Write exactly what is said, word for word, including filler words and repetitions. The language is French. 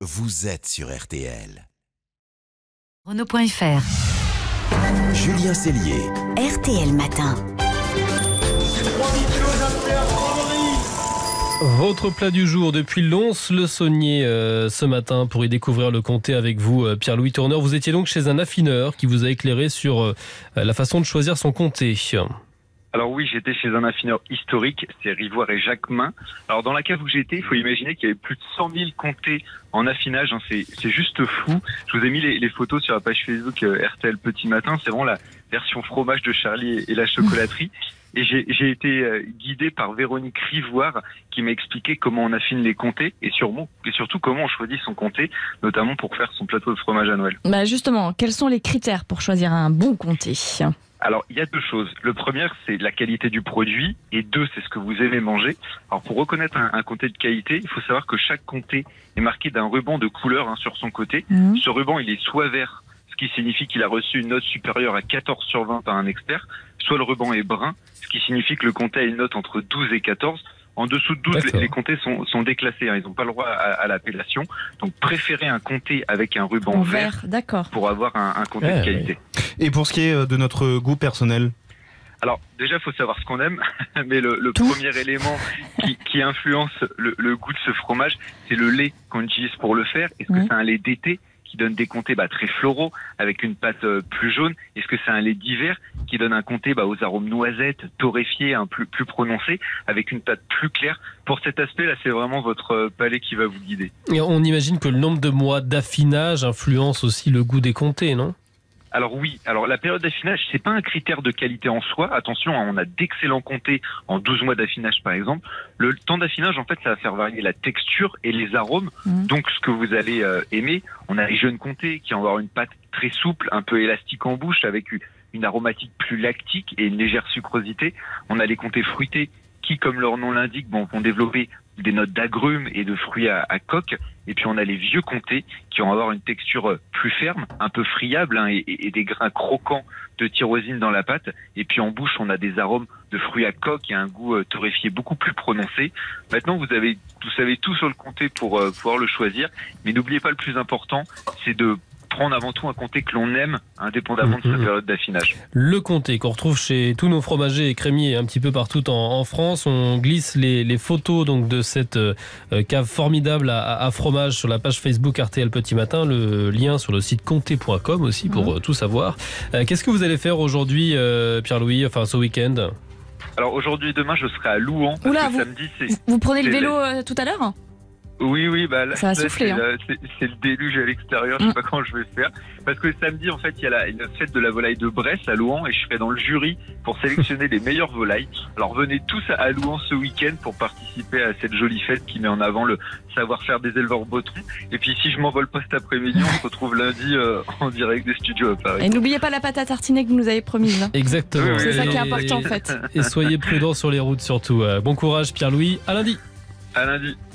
vous êtes sur R T L. Renault point F R. Julien Cellier. R T L Matin. Votre plat du jour depuis Lons-le-Saunier euh, ce matin pour y découvrir le comté avec vous, euh, Pierre-Louis Tourneur. Vous étiez donc chez un affineur qui vous a éclairé sur euh, la façon de choisir son comté. Alors oui, j'étais chez un affineur historique, c'est Rivoire et Jacquemin. Alors dans la cave où j'étais, il faut imaginer qu'il y avait plus de cent mille comtés en affinage, hein. c'est, c'est juste fou. Je vous ai mis les, les photos sur la page Facebook euh, R T L Petit Matin, c'est vraiment la version fromage de Charlie et, et la chocolaterie. Et j'ai, j'ai été euh, guidé par Véronique Rivoire qui m'a expliqué comment on affine les comtés et, sûrement, et surtout comment on choisit son comté, notamment pour faire son plateau de fromage à Noël. Bah justement, quels sont les critères pour choisir un bon comté ? Alors, il y a deux choses. Le premier, c'est la qualité du produit, et deux, c'est ce que vous aimez manger. Alors, pour reconnaître un, un comté de qualité, il faut savoir que chaque comté est marqué d'un ruban de couleur hein, sur son côté. Mmh. Ce ruban, il est soit vert, ce qui signifie qu'il a reçu une note supérieure à quatorze sur vingt par un expert, soit le ruban est brun, ce qui signifie que le comté a une note entre douze et quatorze. En dessous de douze, les, les comtés sont, sont déclassés, hein, ils n'ont pas le droit à, à l'appellation. Donc, préférez un comté avec un ruban en vert, vert d'accord. Pour avoir un, un comté ouais, de qualité. Ouais. Et pour ce qui est de notre goût personnel ? Alors déjà, il faut savoir ce qu'on aime, mais le, le premier élément qui, qui influence le, le goût de ce fromage, c'est le lait qu'on utilise pour le faire. Est-ce que mmh. c'est un lait d'été qui donne des comtés bah, très floraux, avec une pâte euh, plus jaune? Est-ce que c'est un lait d'hiver qui donne un comté bah, aux arômes noisettes, torréfiés, hein, plus, plus prononcés, avec une pâte plus claire? Pour cet aspect-là, c'est vraiment votre euh, palais qui va vous guider. Et on imagine que le nombre de mois d'affinage influence aussi le goût des comtés, non ? Alors oui, alors la période d'affinage, c'est pas un critère de qualité en soi. Attention, on a d'excellents comtés en douze mois d'affinage par exemple. Le temps d'affinage, en fait, ça va faire varier la texture et les arômes, mmh. donc ce que vous allez euh, aimer. On a les jeunes comtés qui vont avoir une pâte très souple, un peu élastique en bouche, avec une aromatique plus lactique et une légère sucrosité. On a les comtés fruités qui, comme leur nom l'indique, bon, vont développer des notes d'agrumes et de fruits à, à coque. Et puis on a les vieux comtés qui vont avoir une texture plus ferme, un peu friable hein, et, et des grains croquants de tyrosine dans la pâte. Et puis en bouche, on a des arômes de fruits à coque et un goût euh, torréfié beaucoup plus prononcé. Maintenant, vous avez, vous savez tout sur le comté pour euh, pouvoir le choisir. Mais n'oubliez pas, le plus important, c'est de prendre avant tout un comté que l'on aime, indépendamment de sa période d'affinage. Le comté qu'on retrouve chez tous nos fromagers et crémiers un petit peu partout en, en France. On glisse les, les photos donc de cette euh, cave formidable à, à fromage sur la page Facebook R T L Petit Matin. Le lien sur le site comté point com aussi pour mmh. euh, tout savoir. Euh, qu'est-ce que vous allez faire aujourd'hui, euh, Pierre-Louis, enfin ce week-end ? Alors aujourd'hui et demain, je serai à Louan. Parce Oula, que vous, samedi, c'est, vous prenez le c'est vélo euh, tout à l'heure ? Oui, oui, bah là, ça va là, souffler, c'est, hein. là, c'est, c'est le déluge à l'extérieur, je sais pas comment je vais faire. Parce que samedi, en fait, il y a la, la fête de la volaille de Bresse à Louan et je serai dans le jury pour sélectionner les meilleures volailles. Alors venez tous à Louan ce week-end pour participer à cette jolie fête qui met en avant le savoir-faire des éleveurs bretons. Et puis si je m'envole pas cet après-midi, on se retrouve lundi euh, en direct des studios à Paris. Et n'oubliez pas la pâte à tartiner que vous nous avez promise. Hein. Exactement. C'est oui, ça oui, qui est oui, important oui. en fait. Et soyez prudents sur les routes surtout. Bon courage Pierre-Louis, à lundi. À lundi.